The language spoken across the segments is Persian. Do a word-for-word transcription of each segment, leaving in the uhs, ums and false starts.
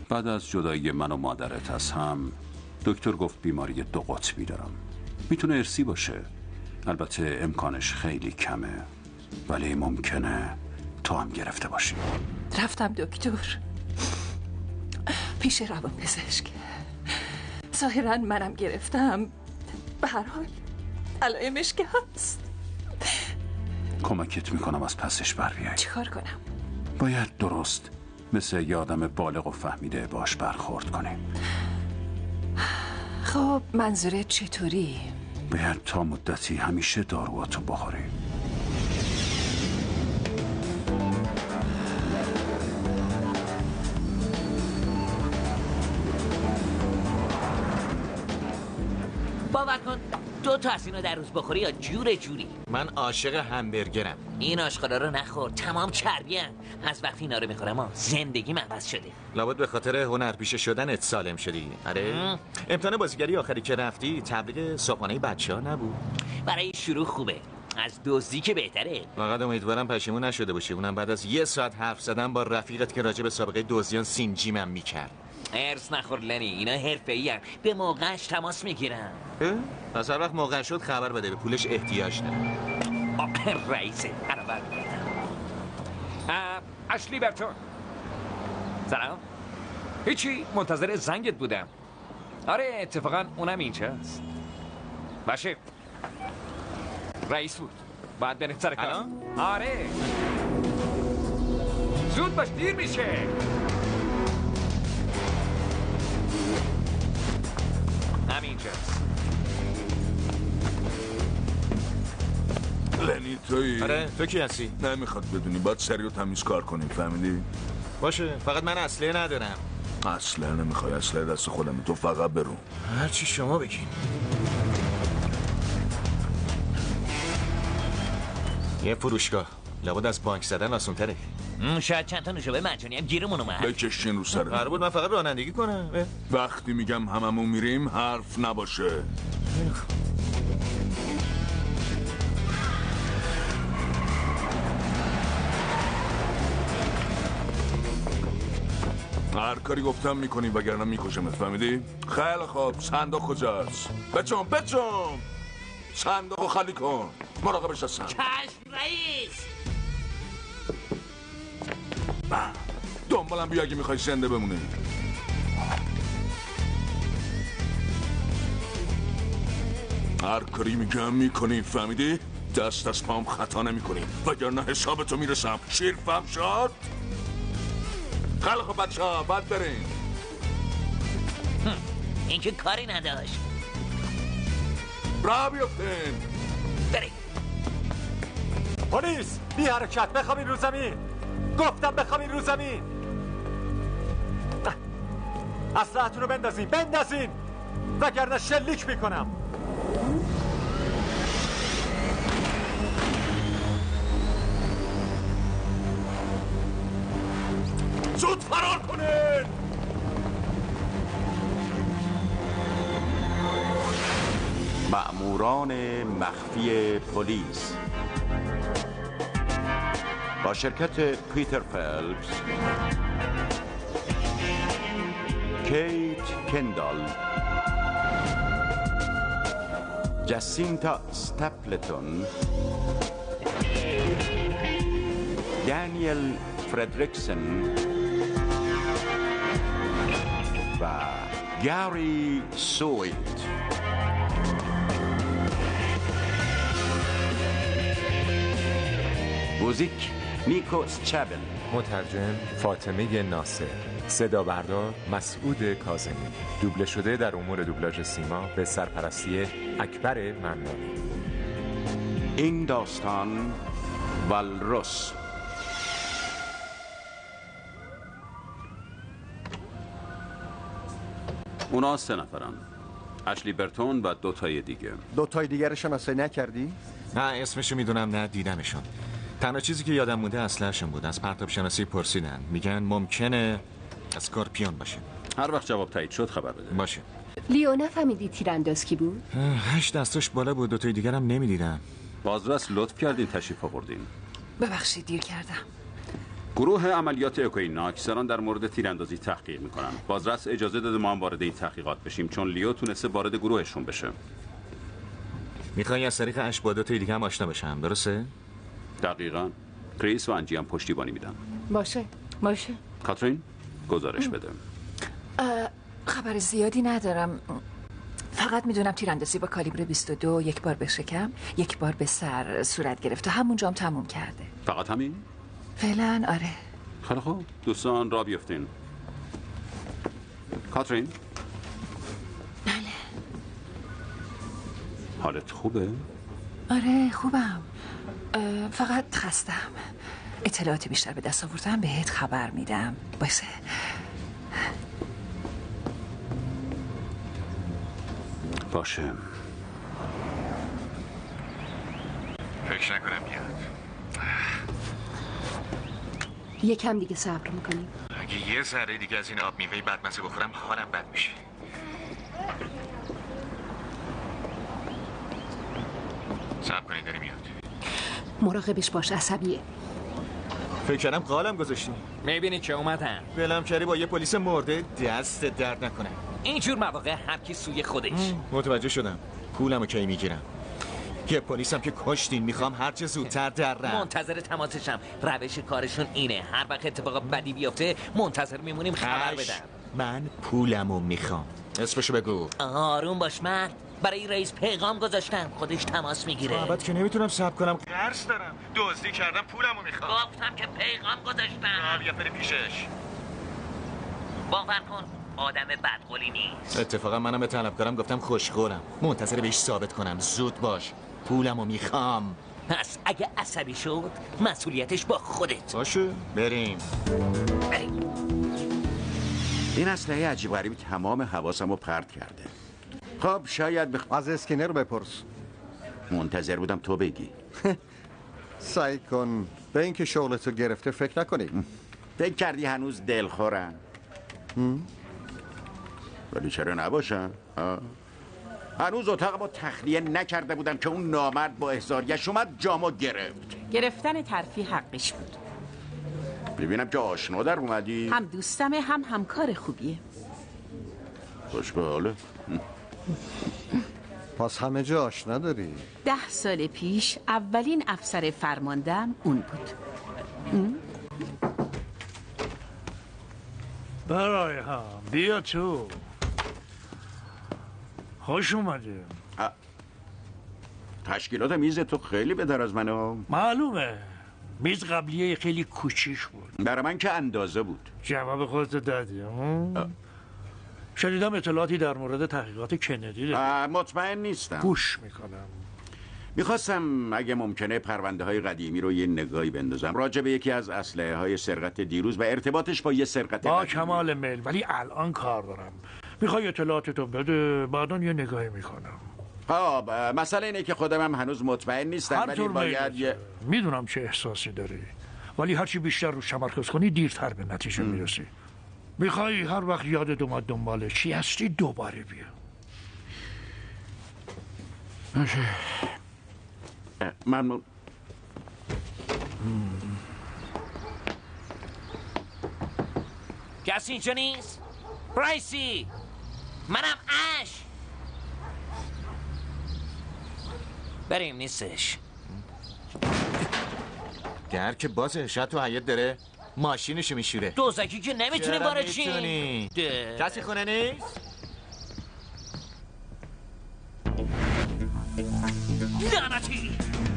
بعد از جدایی من و مادرت از هم دکتر گفت بیماری دو قطبی دارم. میتونه ارثی باشه، البته امکانش خیلی کمه، ولی ممکنه تو هم گرفته باشی. رفتم دکتر، پیش روان پزشک. ظاهرا منم گرفتم. به هر حال علائمش که هست. کمکت میکنم از پسش بر بیای. چیکار کنم؟ باید درست مثل یه آدم بالغ و فهمیده باش برخورد کنی. خب منظورت چطوری؟ باید تا مدتی همیشه داروهاتو بخوری. باور کن دو تا از اینو در روز بخوری یا جور جوری. من عاشق همبرگرم. این آشغالا رو نخور، تمام چربی هن. از وقتی اینا رو میخورم ها زندگی عوض شده. لابد به خاطر هنرپیشه شدنت سالم شدی. آره امتحان بازیگری آخری که رفتی تبلیغ صبحانه بچه‌ها نبود؟ برای شروع خوبه، از دزدی که بهتره. فقط امیدوارم پشیمون نشده باشی، اونم بعد از یه ساعت حرف زدن با رفیقت که راجع به سابقه دزدیان سینجیمم میکرد. ارس نخور لنی، اینا حرفه‌ای هن. به موقعش تماس میگیرن. پس هر وقت موقع شد خبر بده، به پولش احتیاج داره. رئیسه انا برمیگردم. اشلی برتون سلام. هیچی، منتظر زنگت بودم. آره اتفاقا اونم اینجاست. باشه رئیس بود، باید بریم سر کار. آره زود باش دیر میشه. همینجاست. لنی تویی؟ آره تو کی هستی؟ نمیخواد بدونی، باید سریع و تمیز کار کنیم، فهمیدی؟ باشه فقط من اسلحه ندارم. اصلا نمیخوای، اسلحه دست خودم، تو فقط برو. هرچی شما بگین. یه فروشگاه، لابد از بانک زدن آسان تره. شاید چند تا نوشابه مجانی هم گیرمون اومد. بکشین رو سرم. قرار بود من فقط رانندگی کنم. وقتی میگم هممون میریم حرف نباشه. هر کاری گفتم میکنی وگرنه میکشمت، فهمیدی؟ خیلی خوب، صندوق کجاست؟ بچم بچم صندوق خالی کن، مراقبش هستم. چشم رئیس. دنبالم بیا اگه میخوای زنده بمونی. هر کاری میگم میکنی، فهمیدی؟ دست از پام خطا نمیکنی وگرنه حسابتو میرسم. شیر فهم شد؟ خیلی خوب بچه ها باید بریم. این که کاری نداشت. راه بیفتین. بریم. پلیس بی حرکت، بخوابین رو زمین. گفتم بخوابین رو زمین. اسلحتون رو بندازین بندازین وگرنه شلیک میکنم. زود فرار کنین. مأموران مخفی پلیس با شرکت پیتر فلپس، کیت کندال، جاسینتا استپلتون، دانیل فردریکسن و گاری سویت. موزیک نیکوس چابل. مترجم فاطمه ناصر. صدا بردار مسعود کاظمی. دوبله شده در امور دوبلاژ سیما به سرپرستی اکبر ممنون. این داستان والروس. اونا سه نفرن، اشلی برتون و دوتای دیگه. دوتای دیگه رو شناسایی نکردی؟ نه اسمشو میدونم، نه دیدمشون. تنها چیزی که یادم مونده اسلحه‌شون بود. از پرتاب شناسی پرسیدن، میگن ممکنه اسکورپیون باشه. هر وقت جواب تایید شد خبر بده. باشه. لیو نفهمیدی تیرانداز کی بود؟ هشت دستاش بالا بود، دوتای دیگرم نمیدیدم. بازرس لطف کردین تشریف آوردین. ببخشید دیر کردم. گروه عملیات اکویناکس دارن در مورد تیراندازی تحقیق میکنن. بازرس اجازه داده ما هم وارد این تحقیقات بشیم چون لیو تونسته وارد گروهشون بشه. میخوای از طریق اش با دو تا دیگه هم آشنا بشم، درسته؟ دقیقاً. کریس و انجی هم پشتیبانی میدن. باشه باشه. کاترین گزارش بده. خبر زیادی ندارم، فقط میدونم تیراندازی با کالیبر بیست و دو یک بار به شکم، یک بار به سر صورت گرفته، همونجا هم تموم کرده. فقط همین؟ فعلا آره. خیلی خوب، دوستان را بیفتین. کاترین؟ بله. حالت خوبه؟ آره خوبم، فقط خستم. اطلاعات بیشتر به دست آوردم بهت خبر میدم. باشه. باشه. فکر نکنم بیاد. یکم دیگه صبر میکنیم. اگه یه ذره دیگه از این آب میوه بدمزه بخورم حالم بد میشه. صبر کنید داری میاد. مراقبش باش، عصبیه. فکر کردم قالم گذاشتی. میبینی که اومدن. ولم کردی با یه پلیس مرده دست درد نکنه. اینجور مواقع هر کی سوی خودش. متوجه شدم. پولمو کی میگیرم؟ یه پلیسم که کشتین، میخوام هر چه زودتر درم. منتظر تماسشم. روش کارشون اینه، هر وقت اتفاق بدی بیفته منتظر میمونیم خبر بدن. من پولمو میخوام. اسمشو بگو. آروم باش مرد. برای رئیس پیغام گذاشتم، خودش تماس میگیره. البته که نمیتونم صبر کنم، قرض دارم، دزدی کردم، پولمو میخوام. گفتم که پیغام گذاشتم. بیا بریم پیشش. باور کن آدم بدقولی نیست. اتفاقا منم به طلبکارم گفتم خوشقولم، منتظر بهش ثابت کنم. زود باش، پولمو میخوام. پس اگه عصبی شد مسئولیتش با خودت. باشه بریم. بریم. این اسلحه عجیب غریبی تمام حواسمو پرت کرده. خب شاید بخ... از اسکینر بپرس. منتظر بودم تو بگی. سعی کن به اینکه شغلتو گرفته فکر نکنی. فکر کردی هنوز دلخورم؟ ولی چرا نباشم؟ هنوز اتاقمو تخلیه نکرده بودم که اون نامرد با احضاریش اومد جامو گرفت. گرفتن ترفی حقش بود. ببینم که آشنا در اومدی. هم دوستمه هم همکار خوبیه. خوش به حاله. پس همه جا آشنا داری. ده سال پیش اولین افسر فرماندهم اون بود. برای هم بیا تو. خوش اومده. تشکیلات میز تو خیلی بهتر از منه. معلومه، میز قبلیه خیلی کوچیک بود. برای من که اندازه بود. جواب خودت دادی. شنیدم اطلاعاتی در مورد تحقیقات کندی داری. مطمئن نیستم. گوش میکنم. میخواستم اگه ممکنه پرونده های قدیمی رو یه نگاهی بندازم راجع به یکی از اسلحه های سرقت دیروز و ارتباطش با یه سرقت با قدیمی. کمال میل، ولی الان کار دارم. میخوای اطلاعاتتو بده بعداً یه نگاهی میکنم. خب مسئله اینه که خودم هم هنوز مطمئن نیستم، ولی باید یه... میدونم چه احساسی داری، ولی هرچی بیشتر رو تمرکز کنی دیرتر به نتیجه میرسی. میخوای هر وقت یادت اومد دنبال چی هستی دوباره بیا. ممنون. کسی اینجا نیست؟ پرایسی، منم اش. بریم. نیستش. در که بازه، شاید تو حیات داره ماشینشو میشوره. دوزکی که نمیتونی وارد چی؟ کسی خونه نیست؟ لعنتی.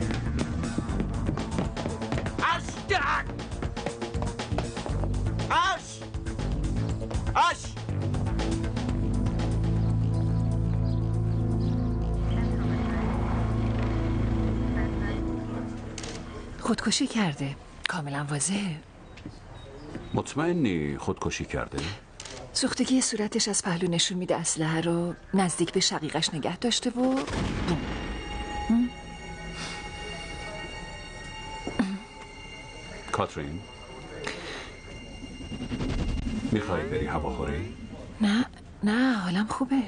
اش در اش اش خودکشی کرده، کاملا واضحه. مطمئنی خودکشی کرده؟ سوختگی صورتش از پهلو نشون میده اسلحه رو نزدیک به شقیقش نگه داشته و کاترین میخوای بری هواخوری؟ نه نه حالم خوبه.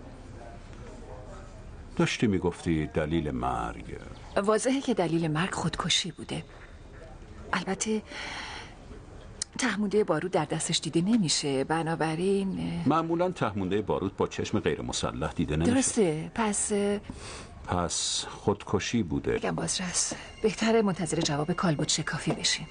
داشتی میگفتی دلیل مرگ. واضحه که دلیل مرگ خودکشی بوده. البته تهمونده بارود در دستش دیده نمیشه، بنابراین معمولا تهمونده بارود با چشم غیر مسلح دیده نمیشه. درسته. پس پس خودکشی بوده. بگم بازرس بهتره منتظر جواب کالبد شکافی بشیم.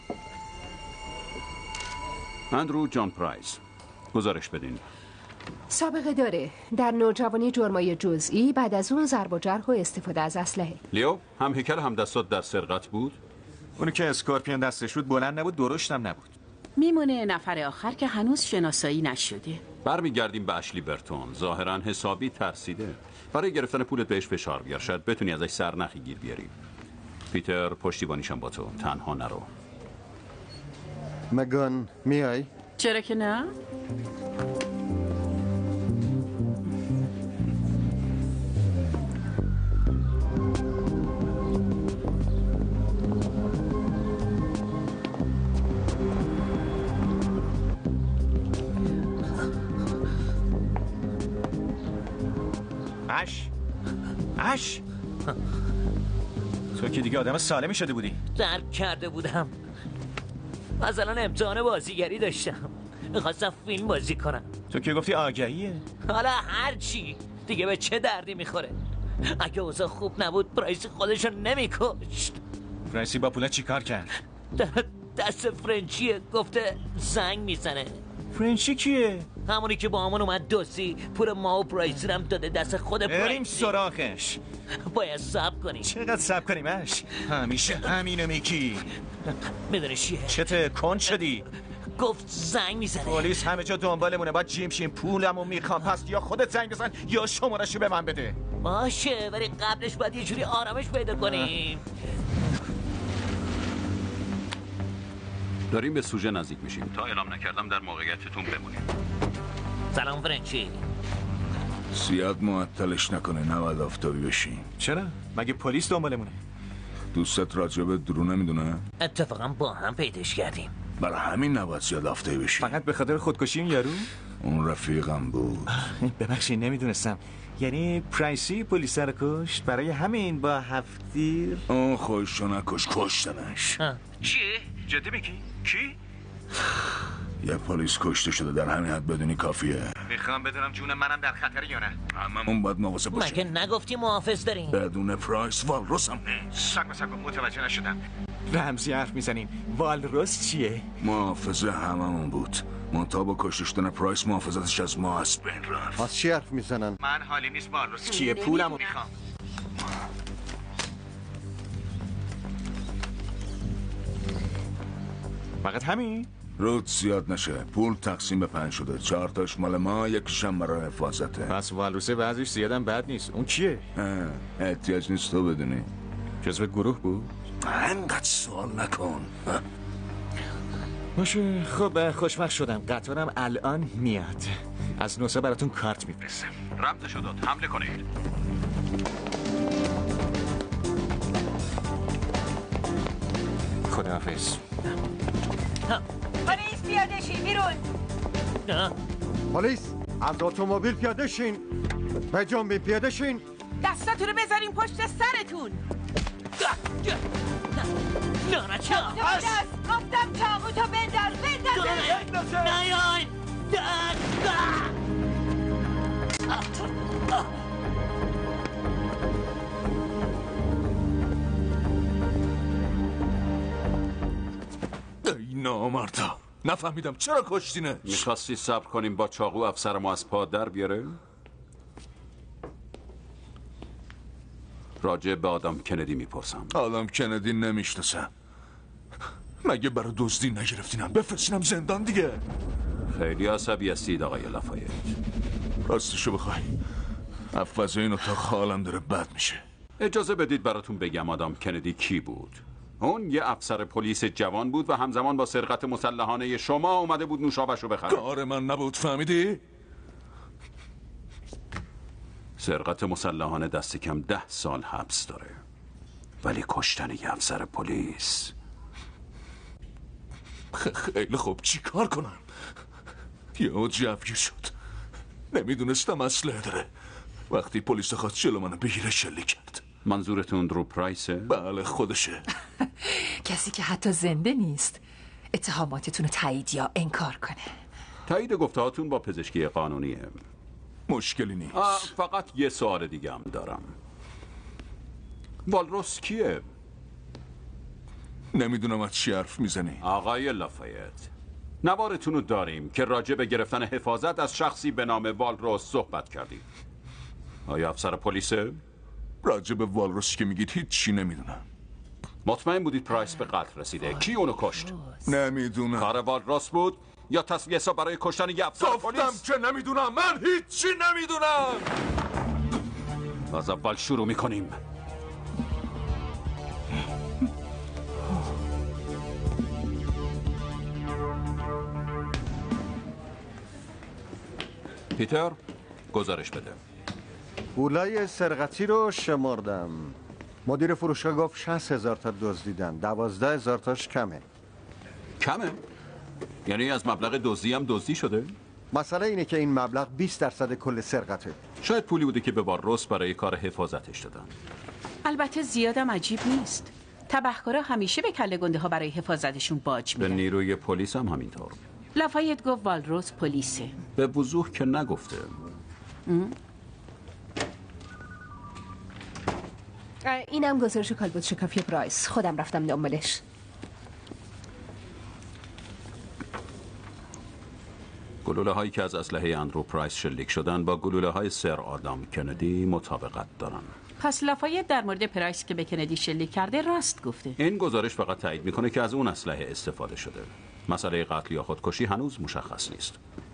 اندرو جان پرایس، گزارش بدین. سابقه داره در نوجوانی جرمای جزئی، بعد از اون ضرب و جرح و استفاده از اسلحه. لیو، هم هیکل هم دستات در سرقت بود؟ اونی که اسکورپیون دستش بود بلند نبود، درشتم نبود. میمونه نفر آخر که هنوز شناسایی نشده. برمیگردیم به اشلی برتون. ظاهرا حسابی ترسیده. برای گرفتن پولت بهش فشار بیار، شاید بتونی ازش سرنخی گیر بیاری. پیتر، پشتیبانیشم با تو، تنها نرو. مگان میای؟ چرا که نه؟ اش اش تو که دیگه آدم سالمی شده بودی. درک کرده بودم. مثلا امتحان بازیگری داشتم، میخواستم فیلم بازی کنم. تو که گفتی آگهیه. حالا هر چی دیگه به چه دردی میخوره؟ اگه اوضاع خوب نبود پرایسی خودشو نمیکشت. پرایسی با پولا چی کار کرد؟ دست فرنچیه، گفته زنگ میزنه. فرنچی کیه؟ همونی که با همون اومد دوستی پول ما و پرایسی رم داده دست خود پرایسی. بریم سراغش. باید صبر کنیم. چقدر صبر کنیمش؟ همیشه همینو میگی. میدونی چیه؟ چته کن شدی؟ گفت زنگ میزنه. پلیس همه جا دنبالمونه، باید جیم شیم. پولمو میخوام، پس یا خودت زنگ بزن یا شمارهشو به من بده. باشه، ولی قبلش باید یه جوری آرامش پیدا کنیم. داریم به سوژه نزدیک میشیم. تا اعلام نکردم در موقعیتتون بمونیم. سلام فرنچی. زیاد معطلش نکنه، نباید آفتابی بشین. چرا؟ مگه پلیس دنبالمونه؟ دوستت راجب درو نمیدونه؟ اتفاقا با هم پیداش کردیم. برای همین نباید زیاد آفتابی بشین. فقط به خاطر خودکشی این یارو؟ اون رفیقم بود. ببخشید نمیدونستم. یعنی پرایسی پلیس رو کشت؟ برای همین با هفتیر؟ اون خودشو نکش، کشتنش. چی؟ جدی میگی؟ کی؟ یه پلیس کشته شده، در همین حد بدونی کافیه. میخوام بدونم جون منم در خطر یا نه. هممون باید مواظب باشیم. مگه نگفتی محافظ داریم؟ بدون پرایس والروس هم نیست. سکو سکو متوجه نشدم. رمزی حرف میزنین. والروس چیه؟ محافظ هممون بود. منتها با کشته شدن پرایس محافظتش از ما از بین رفت. از چی حرف میزنن؟ من حالی نیست والروس چیه، پولمو میخوام. فقط همین؟ رود زیاد نشه، پول تقسیم به پنج شده. چهار تاش مال ما، یکیشم برای حفاظته. پس والروسه وضعش زیادم بد نیست. اون کیه؟ احتیاج نیست تو بدونی. جزو گروه بود؟ انقدر سوال نکن. باشه، خب خوشبخت شدم. قطارم الان میاد. از نوسه براتون کارت میفرستم. رمزشو داد، حمله کنید. خداحافظ. پلیس پیاده شین بیرون. پلیس از اتومبیل پیاده شین. به جنبی پیاده شین. دستاتون رو بذارین پشت سرتون. نه نه چه بنداز. گفتم چاقو تو بنداز. بنداز. نیاین. ای نامردا، نفهمیدم چرا کشتینه. میخواستی صبر کنیم با چاقو افسر ما از پا در بیاره؟ راجع به آدم کندی میپرسم. آدم کندی نمیشناسم. مگه برای دزدی نگرفتینم؟ بفرستینم زندان دیگه. خیلی عصبی هستید آقای لافایت. راستشو بخوای افوازه این اتاق حالم داره بد میشه. اجازه بدید براتون بگم آدم کندی کی بود. اون یه افسر پلیس جوان بود و همزمان با سرقت مسلحانه شما اومده بود نوشابه‌شو بخره. کار من نبود، فهمیدی؟ سرقت مسلحانه دست کم ده سال حبس داره، ولی کشتن یه افسر پلیس. خیلی خوب، چی کار کنم؟ یهو جوگیر شد. نمیدونستم اسلحه داره. وقتی پلیس خواست جلو منو بگیره شلیک کرد. منظورتون درو پرایسه؟ بله خودشه. کسی که حتی زنده نیست. اتهاماتتون رو تایید یا انکار کنه. تایید گفتهاتون با پزشکی قانونیه. مشکلی نیست. فقط یه سوال دیگه هم دارم. والروس کیه؟ نمیدونم از چی حرف میزنی. آقای لافایت، نوارتون رو داریم که راجع به گرفتن حفاظت از شخصی به نام والروس صحبت کردید. آیا افسر پلیسه؟ راجع به والروس که میگید هیچ چی نمیدونم. مطمئن بودید پرایس به قتل رسیده؟ کی اونو کشت؟ نمیدونم. کار والروس بود یا تصویه حساب برای کشتن یه افسر پلیس؟ گفتم که نمیدونم. من هیچ چی نمیدونم. از اول شروع میکنیم. پیتر، گزارش بده. گولای سرقتی رو شمردم. مدیر فروشگاه گفت شصت هزار تا دزدیدن، دوازده هزار تاش کمه. کمه؟ یعنی از مبلغ دزدی هم دزدی شده؟ مسئله اینه که این مبلغ بیست درصد کل سرقته. شاید پولی بوده که به والروس برای کار حفاظتش دادن. البته زیادم عجیب نیست. تبهکارا همیشه به کله گنده ها برای حفاظتشون باج میدن. به نیروی پلیس هم همینطور. لافایت گفت والروس پلیسه. به وضوح که نگفته. اینم گزارش کالبد شکافی پرایس. خودم رفتم دنبالش. گلوله هایی که از اسلحه اندرو پرایس شلیک شدن با گلوله های سر آدام کندی مطابقت دارن. پس لافایت در مورد پرایس که به کندی شلیک کرده راست گفته. این گزارش فقط تایید میکنه که از اون اسلحه استفاده شده. مسئله قتل یا خودکشی هنوز مشخص نیست.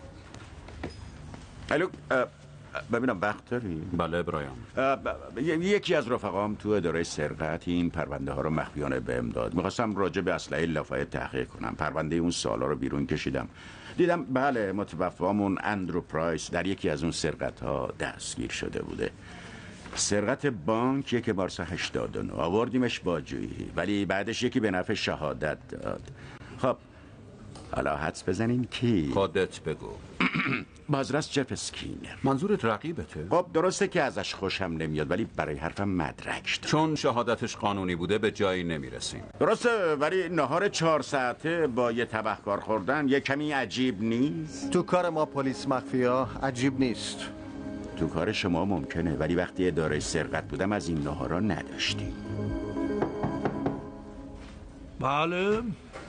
الو، ببینم وقت داری؟ بله برایان. یکی از رفقام تو اداره سرقت این پرونده ها رو مخفیانه بهم داد. میخواستم راجع به اسلحه لافایت تحقیق کنم. پرونده اون سالا رو بیرون کشیدم. دیدم بله متوفامون اندرو پرایس در یکی از اون سرقت ها دستگیر شده بوده. سرقت بانک که مارس هشتاد و نه آوردیمش با جویی، ولی بعدش یکی به نفع شهادت داد. خب حالا حدس بزنین کی؟ خودت بگو. بازرس جف اسکینر. منظورت رقیبته؟ خب درسته که ازش خوشم نمیاد، ولی برای حرفم مدرک داره. چون شهادتش قانونی بوده به جایی نمیرسیم. درسته، ولی نهار چهار ساعته با یه تبهکار خوردن یه کمی عجیب نیست؟ تو کار ما پلیس مخفیا عجیب نیست. تو کار شما ممکنه، ولی وقتی اداره سرقت بودم از این نهارا نداشتیم. بله.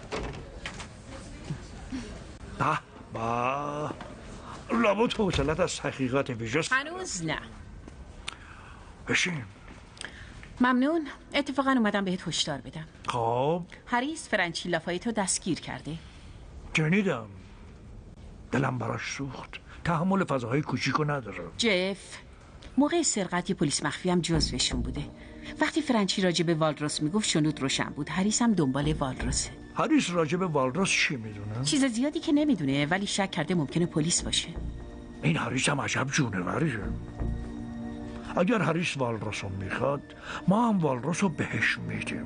به به لابد حوصلت از تحقیقات ویژاست. هنوز نه. بشین. ممنون. اتفاقا اومدم بهت هشدار بدم. خب هریس فرانچی لافایت رو دستگیر کرده. شنیدم. دلم براش سوخت. تحمل فضاهای کوچیکو نداره. جف موقع سرقت یه پلیس مخفی هم جزوشون بوده. وقتی فرانچی راجع به والروس میگفت شنود روشن بود. هریس هم دنبال والروسه. هریس راجع به والروس چی میدونه؟ چیز زیادی که نمیدونه، ولی شک کرده ممکنه پلیس باشه. این هریس هم عجب جونوریه. اگر هریس والروس رو میخواد، ما هم والروس رو بهش میدیم.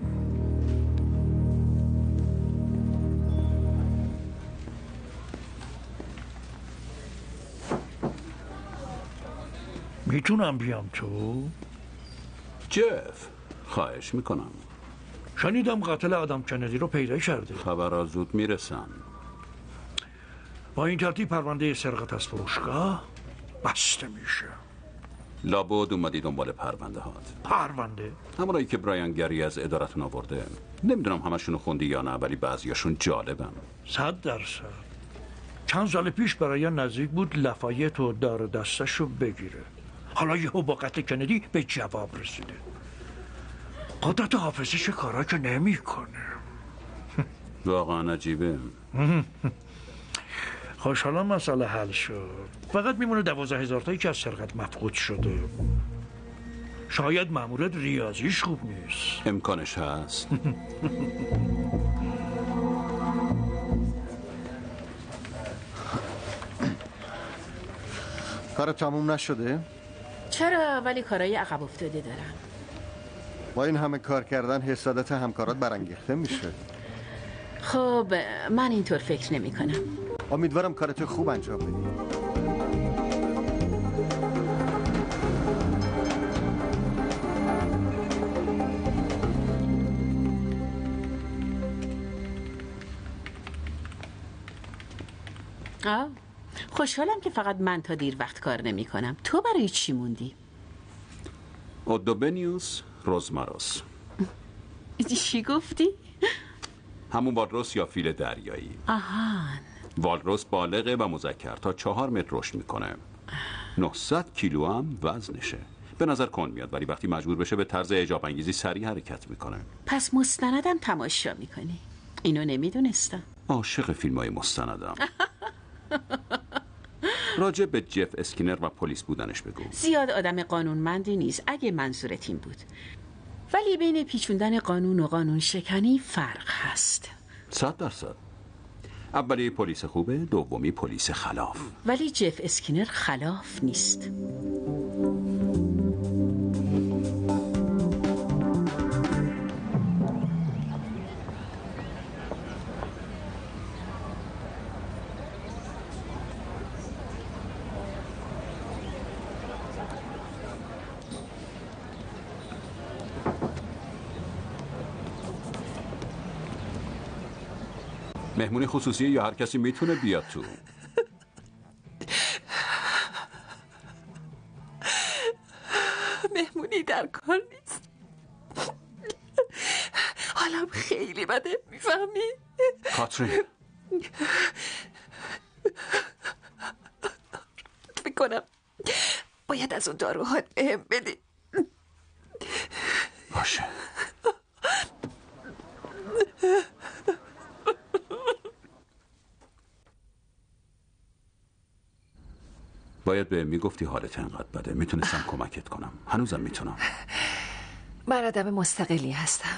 میتونم بیام تو؟ جف خواهش میکنم. شنیدم قاتل آدم کندی رو پیدا کرده. خبرها زود میرسن. با این ترتیب پرونده سرقت از فروشگاه بسته میشه. لابد اومدی دنبال پرونده هات. پرونده؟ همونایی که برایان گری از ادارتون آورده. نمیدونم همشونو خوندی یا نه، ولی بعضیاشون جالبن. صد درصد. چند سال پیش برایان نزدیک بود لافایت و دار دستش رو بگیره. حالا یهو با قتل کندی به جواب رسیده. قدرت حافظش کارا که نمی کنه. واقعا عجیبه. خوشحالم مسئله حل شد. فقط میمونه دوازده هزار تایی که از سرقت مفقود شده. شاید مامورت ریاضیش خوب نیست. امکانش هست. کار تموم نشده؟ چرا؟ ولی کارهای عقب افتاده دارم. با این همه کار کردن حسادت همکارات برانگیخته میشه. خب من اینطور فکر نمی کنم. امیدوارم کارت خوب انجام بدی. آه. خوشحالم که فقط من تا دیر وقت کار نمی کنم. تو برای چی موندی؟ اودوبنیوس روزماروس. چی گفتی؟ همون والروس یا فیل دریایی. آهان. والروس بالغه و مذکر تا چهار متر رشد میکنه. نهصد کیلو هم وزنشه. به نظر کن میاد ولی وقتی مجبور بشه به طرز اعجاب انگیزی سریع حرکت میکنه. پس مستندم تماشا میکنی؟ اینو نمیدونستم. عاشق فیلم های مستندم. راجع به جف اسکینر و پلیس بودنش بگو. زیاد آدم قانونمندی نیست اگه منظورت این بود. ولی بین پیچوندن قانون و قانون شکنی فرق هست. صد درصد. اولی پلیس خوبه، دومی پلیس خلاف. ولی جف اسکینر خلاف نیست. مهمونی خصوصی یا هر کسی میتونه بیاد تو؟ مهمونی در کار نیست. حالم خیلی بده، میفهمی؟ کاترین فکر کنم باید از اون داروها بهم بدی. باشه. باید به میگفتی حالت انقدر بده. میتونستم کمکت کنم. هنوزم میتونم. من آدم مستقلی هستم.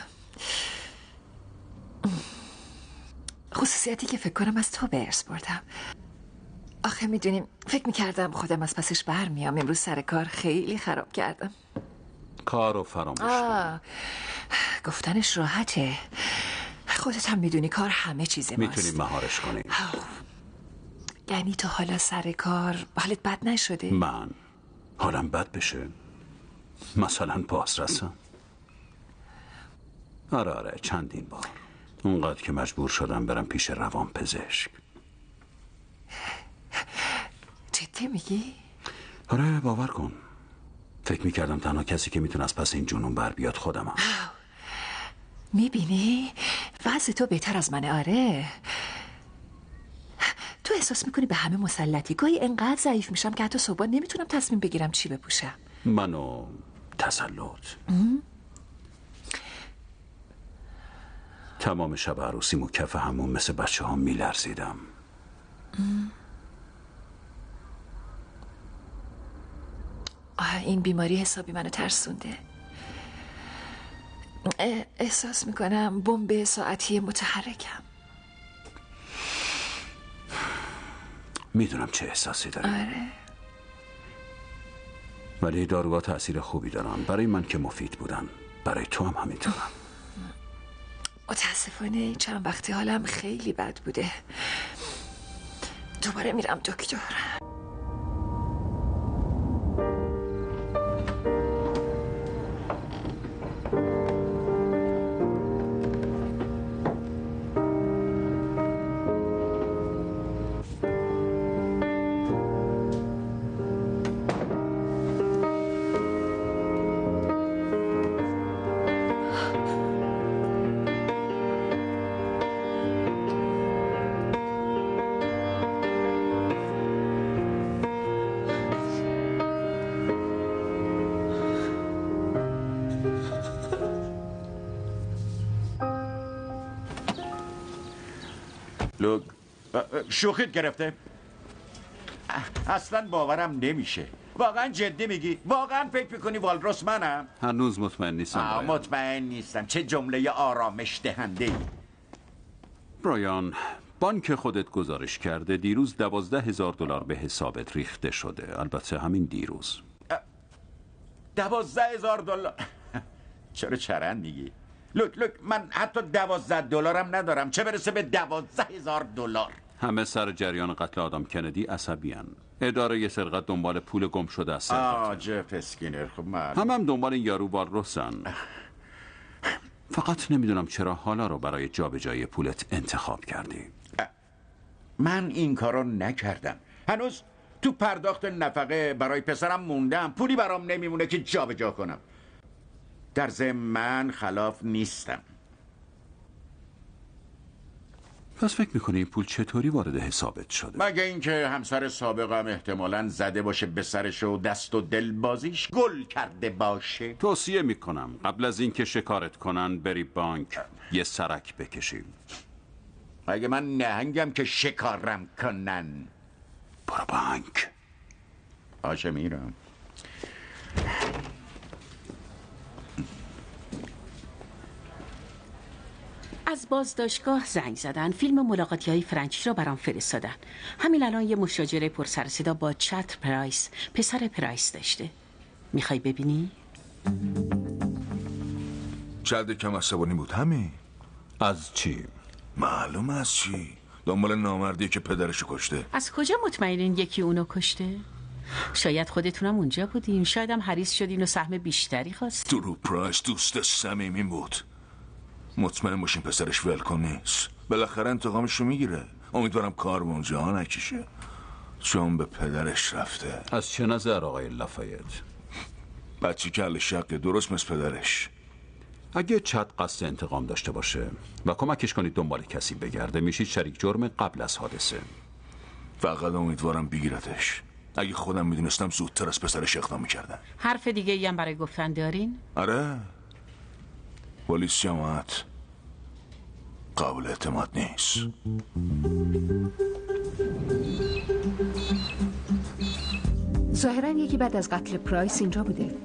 خصوصیتی که فکر کنم از تو به ارث بردم. آخه میدونیم فکر میکردم خودم از پسش برمیام. امروز سر کار خیلی خراب کردم. کارو فراموش کن. گفتنش راحته. خودت هم میدونی کار همه چیز ماست. میتونیم مهارش کنیم. یعنی تو حالا سر کار حالت بد نشده؟ من حالم بد بشه؟ مثلا بازرسم؟ آره آره چندین بار. اونقدر که مجبور شدم برم پیش روان پزشک. جدی میگی؟ آره باور کن. فکر میکردم تنها کسی که میتونه از پس این جنون بر بیاد خودمم. میبینی؟ وضع تو بهتر از منه. آره تو احساس میکنی به همه مسلطی. گاهی انقدر ضعیف میشم که حتی صبح نمیتونم تصمیم بگیرم چی بپوشم. منو تسلط. تمام شب عروسیمو کف همون مثل بچه ها میلرزیدم. آه این بیماری حسابی منو ترسونده. احساس میکنم بمب ساعتی متحرکم. میدونم چه احساسی داری. آره. ولی داروها تأثیر خوبی دارن. برای من که مفید بودن، برای تو هم همینطورم. متاسفانه چند وقتی حالم خیلی بد بوده. دوباره میرم دکتر. لوگ شوخیت گرفته؟ اصلا باورم نمیشه. واقعا جدی میگی؟ واقعا فکر میکنی والروس منم؟ هنوز مطمئن نیستم. برایان. مطمئن نیستم. چه جمله آرامش دهنده ای. برایان، بانک خودت گزارش کرده دیروز دوازده هزار دلار به حسابت ریخته شده. البته همین دیروز. دوازده هزار دلار؟ چرا چرند میگی؟ لوک لوک من حتی دوازده دلارم ندارم، چه برسه به دوازده هزار دلار. همه سر جریان قتل آدم کندی عصبیان. اداره سرقت دنبال پول گم شده است. آه جف اسکینر. خب من هم هم دنبال این یارو والروسن. فقط نمیدونم چرا حالا رو برای جابجایی پولت انتخاب کردی. من این کارو نکردم. هنوز تو پرداخت نفقه برای پسرم موندم. پولی برام نمیمونه که جابجا جا کنم. در ضمن من خلاف نیستم. پس فکر میکنی این پول چطوری وارد حسابت شده؟ مگه اینکه همسر سابقم احتمالاً زده باشه به سرش و دست و دل بازیش گل کرده باشه. توصیه میکنم قبل از اینکه شکارت کنن بری بانک یه سرک بکشیم. اگه من نهنگم که شکارم کنن. برو بانک. باشه میرم. از بازداشتگاه زنگ زدن. فیلم ملاقاتی های فرانچی را برام فرستادن. همین الان یه مشاجره پر سر صدا با چتر پرایس، پسر پرایس داشته. میخوای ببینی؟ شاید کم عصبانی بود. همین. از چی؟ معلوم از چی؟ دنبال نامردیه که پدرشو کشته. از کجا مطمئنین یکی اونو کشته؟ شاید خودتونم اونجا بودین. شاید هم حریص شدین و سهم بیشتری خواست. درو پرایس دوست صمیمی بود. مطمئن باشین پسرش ولکن نیست. بالاخره انتقامشو میگیره. امیدوارم کار به اونجا نکشه، چون به پدرش رفته. از چه نظر آقای لافایت؟ بچه کل شقه، درست مثل پدرش. اگه چت قصد انتقام داشته باشه و کمکش کنید دنبال کسی بگرده، میشید شریک جرم قبل از حادثه. فقط امیدوارم بگیرتش. اگه خودم میدونستم زودتر از پسرش اقدام میکردم. حرف دیگه ای هم برای گفتن دارین؟ آره، پلیس جماعت قابل اعتماد نیست. ظاهراً یکی بعد از قتل پرایس اینجا بوده.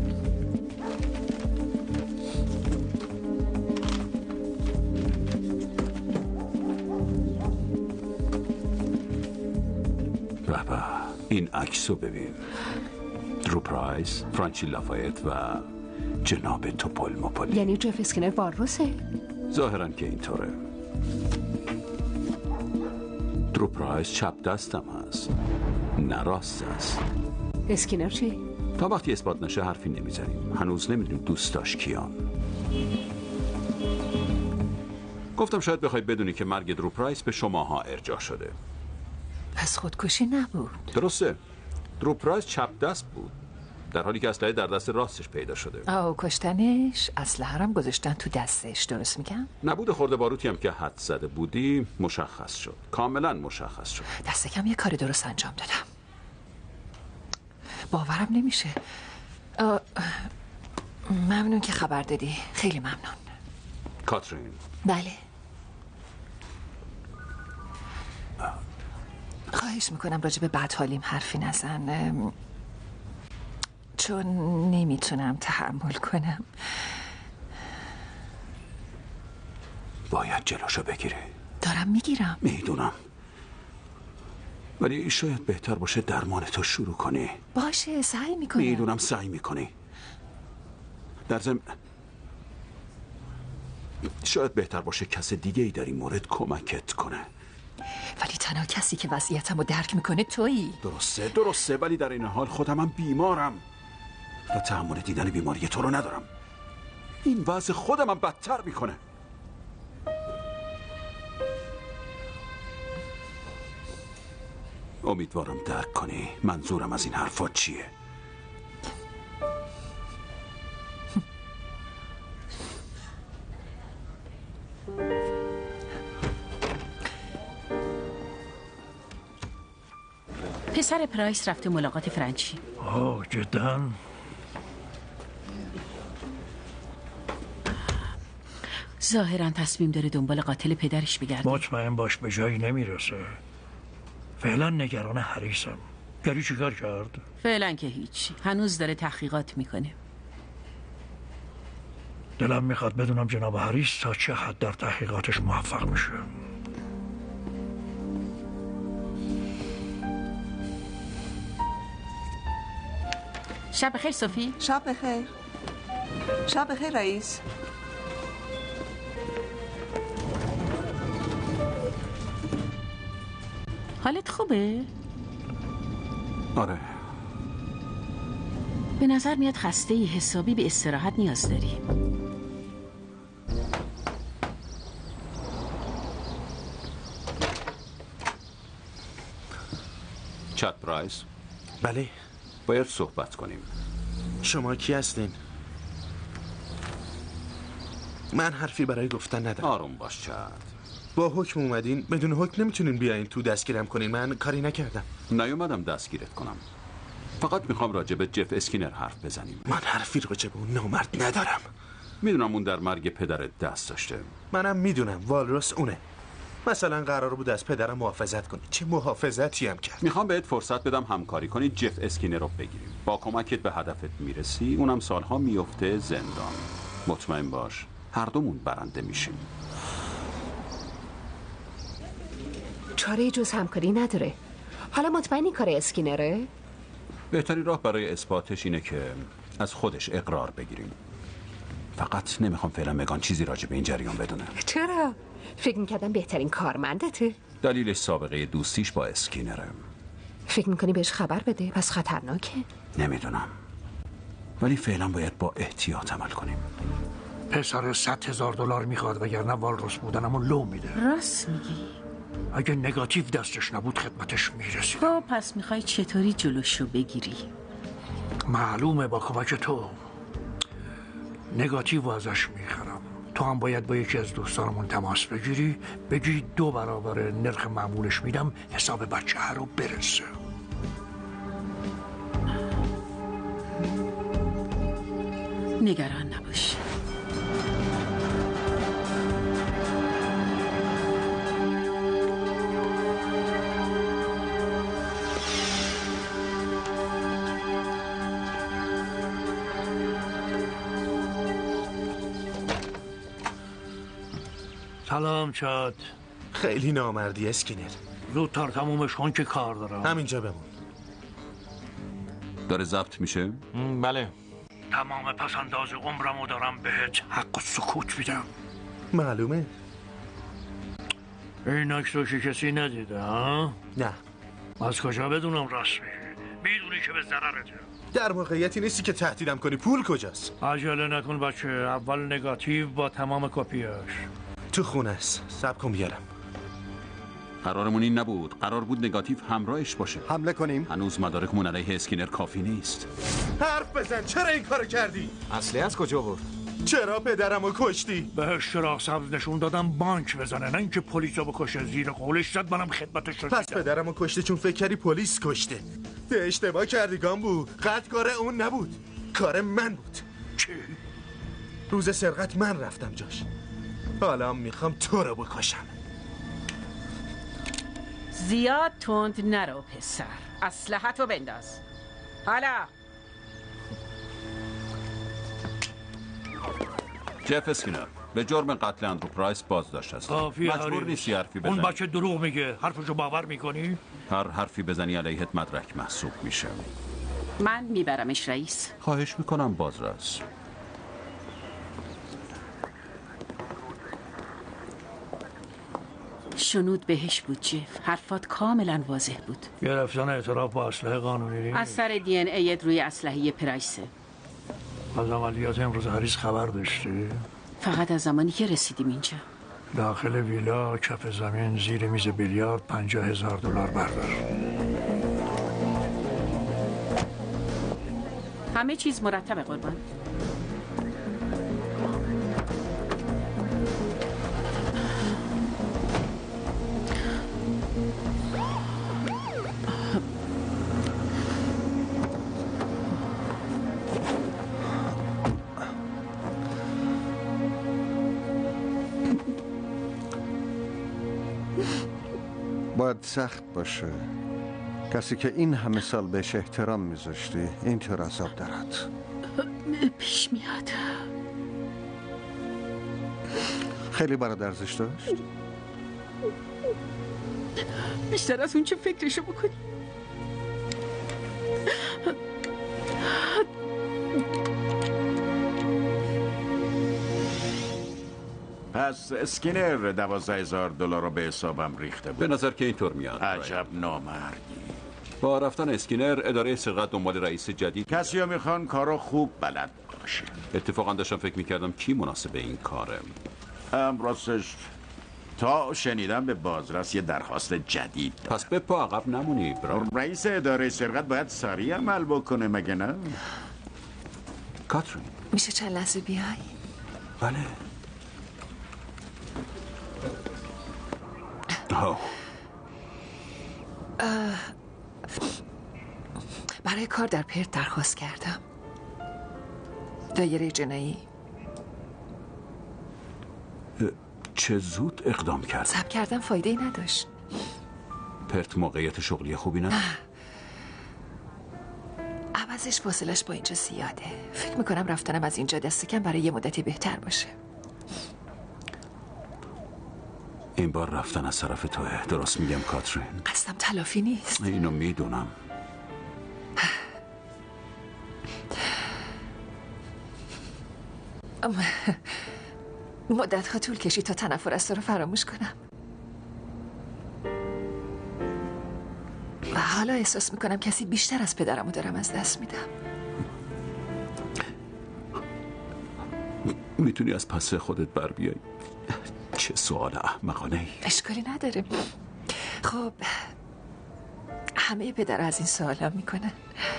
بابا این عکسو ببین. درو پرایس، فرانچی لافایت و جناب توپل مپل. یعنی جف اسکینر والروسه؟ ظاهرا که اینطوره. درو پرایس چپ دستم هست، نه راست است. اسکینر چی؟ تا وقتی اثبات نشه حرفی نمیزنیم. هنوز نمیدونیم دوستاش کیان. گفتم شاید بخوای بدونی که مرگ درو پرایس به شماها ارجاع شده. پس خودکشی نبود. درسته. درو پرایس چپ دست بود، در حالی که اسلحه در دست راستش پیدا شده. آه کشتنش اسلحه هم گذاشتن تو دستش، درست میگم؟ نبود خورده باروتی هم که حد زده بودی مشخص شد، کاملا مشخص شد. دست کم یه کار درست انجام دادم. باورم نمیشه. آه، ممنون که خبر دادی، خیلی ممنون. کاترین. بله. خواهش میکنم راجع به بدحالیم حرفی نزن، چون نمیتونم تحمل کنم. باید جلوشو بگیری. دارم میگیرم. میدونم، ولی شاید بهتر باشه درمان تو شروع کنی. باشه سعی میکنم. میدونم سعی میکنی. در ضمن شاید بهتر باشه کس دیگه ای در این مورد کمکت کنه. ولی تنها کسی که وضعیتمو درک میکنه تویی. درسته درسته ولی در این حال خودمم بیمارم و تحمل دیدن بیماری تو رو ندارم. این وضع خودمم بدتر میکنه. امیدوارم درک کنی منظورم از این حرفات چیه. پسر پرایس رفته ملاقات فرانچی. آه جدا؟ ظاهرا تصمیم داره دنبال قاتل پدرش بگرده. مطمئن باش به جایی نمیرسه. فعلا نگران حریصم. گری چیکار کرد؟ فعلا که هیچ، هنوز داره تحقیقات میکنه. دلم میخواد بدونم جناب حریص تا چه حد در تحقیقاتش موفق میشه. شب بخیر صوفی. شب بخیر. شب بخیر رئیس. حالت خوبه؟ آره. به نظر میاد خسته ای، حسابی به استراحت نیاز داری. چت پرایس؟ بله. باید صحبت کنیم. شما کی هستین؟ من حرفی برای گفتن ندارم. آروم باش چت. با حکم اومدین، بدون حکم نمیتونین بیاین تو دستگیرم کنین. من کاری نکردم. نیومدم دستگیرت کنم. فقط میخوام راجع به جف اسکینر حرف بزنیم. من حرفی راجع به اون نامرد ندارم. میدونم اون در مرگ پدرت دست داشته. منم میدونم والروس اونه. مثلا قرار بود از پدرم محافظت کنی. چه محافظتی هم کرد. میخوام بهت فرصت بدم همکاری کنی جف اسکینر رو بگیریم. با کمکت به هدفت میرسی، اونم سالها میفته زندان. مطمئن باش هر دومون برنده میشیم. چاره جز همکاری نداره. حالا مطمئنی کار اسکینره؟ بهترین راه برای اثباتش اینه که از خودش اقرار بگیریم. فقط نمیخوام فعلا مگان چیزی راجع به این جریان بدونه. چرا؟ فکر میکردم بهترین کارمندته. دلیلش سابقه دوستیش با اسکینره. فکر میکنی بهش خبر بده؟ پس خطرناکه؟ نمیدونم، ولی فعلا باید با احتیاط عمل کنیم. پسر صد هزار دلار میخواد وگرنه والروس بودنمون لو میده. راست میگی. اگه نگاتیو دستش نبود خدمتش میرسید. خب پس میخوای چطوری جلوشو بگیری؟ معلومه با کمک تو. نگاتیو ازش میخرم. تو هم باید با یکی از دوستانمون تماس بگیری، بگی دو برابر نرخ معمولش میدم حساب بچه ها رو برسه. نگران نباش. سلام چاد. خیلی نامردی اسکینر. زودتر تمومش کن که کار دارم. همینجا بمون. داره ضبط میشه؟ بله. تمام پسنداز عمرمو دارم بهت حق و سکوت میدم. معلومه. این عکسو که کسی ندیده ها؟ نه. از کجا بدونم راست میگی؟ میدونی که به ضررته. در موقعیتی نیستی که تهدیدم کنی. پول کجاست؟ عجله نکن بچه. اول نگاتیو با تمام کپیاش. تو خونه است. صبر کن بیارم. قرارمون این نبود. قرار بود نگاتیو همراهش باشه. حمله کنیم؟ هنوز مدارکمون علیه اسکینر کافی نیست. حرف بزن. چرا این کارو کردی؟ اصلی از کجا بود؟ چرا پدرمو کشتی؟ بهش چراغ سبز نشون دادم بانک بزنه، نه اینکه پلیسو بکشه. زیر قولش زد، منم خدمتش رسیدم. پس پدرمو کشته چون فکر کردی پلیس کشته. به اشتباه کردی گامبو. قد کار اون نبود، کار من بود. چی؟ روز سرقت من رفتم جاش. حالا میخوام تو رو بکشم. زیاد تند نرو پسر. اسلحتو بنداز. حالا جف اسکینر به جرم قتل اندرو پرایس بازداشت هست. مجبور نیستی حرفی بزنی. اون بچه دروغ میگه. حرفشو باور میکنی؟ هر حرفی بزنی علیهت مدرک محسوب میشه. من میبرمش رئیس. خواهش میکنم بازرس. شنود بهش بود جف. حرفات کاملا واضح بود. گرفتن اعتراف با اسلحه قانونی از سر دی ان ایت روی اسلحه پرایسه. از عملیات امروز هریس خبر داشتی؟ فقط از زمانی که رسیدیم اینجا. داخل ویلا کف زمین زیر میز بیلیارد پنجاه هزار دلار بردار. همه چیز مرتبه قربان. باید سخت باشه. کسی که این همه سال بهش احترام میذاشتی اینطور عذاب دارد. پیش میاد. خیلی برات ارزش داشت؟ بیشتر از اون چه فکرشو بکنی. پس اسکینر دوازده هزار دلار رو به حسابم ریخته بود. به نظر که اینطور میاد. عجب نامردی. با رفتن اسکینر اداره سرقت دنبال رئیس جدید. کسی ها میخوان کارو خوب بلد باشه. اتفاقا داشتم فکر میکردم کی مناسب این کاره. ام راستش تا شنیدم به بازرس یه درخواست جدید دارم. پس به پا عقب نمونی برا. رئیس اداره سرقت باید سریع عمل بکنه مگه نه؟ کاترین میشه چند لحظه بیای؟ بله. آه. برای کار در پرت درخواست کردم. دایره جنایی. چه زود اقدام کرد. صبر کردم فایده ای نداشت. پرت موقعیت شغلی خوبی نه؟ عوضش فاصلش با اینجا زیاده. فکر میکنم رفتنم از اینجا دست کم برای یه مدتی بهتر باشه. این بار رفتن از طرف توه. درست میگم کاترین؟ قصدم تلافی نیست. اینو میدونم. مدت ها طول کشید تا تنفر از تو رو فراموش کنم و حالا احساس میکنم کسی بیشتر از پدرمو دارم از دست میدم. میتونی از پس خودت بر بیای؟ چه سوال احمقانه ای. اشکالی نداره. خب همه پدر از این سوالا میکنن.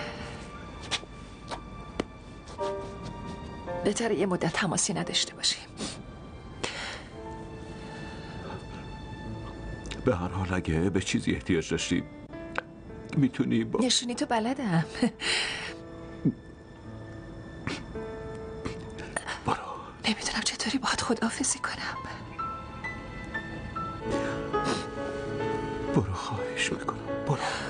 بهتره یه مدت تماسی نداشته باشیم. به هر حال اگه به چیزی احتیاج داشتی میتونی با... نشونی تو بلدم. برو. نمیدونم چطوری باهات خداحافظی کنم. برو خواهش میکنم برو.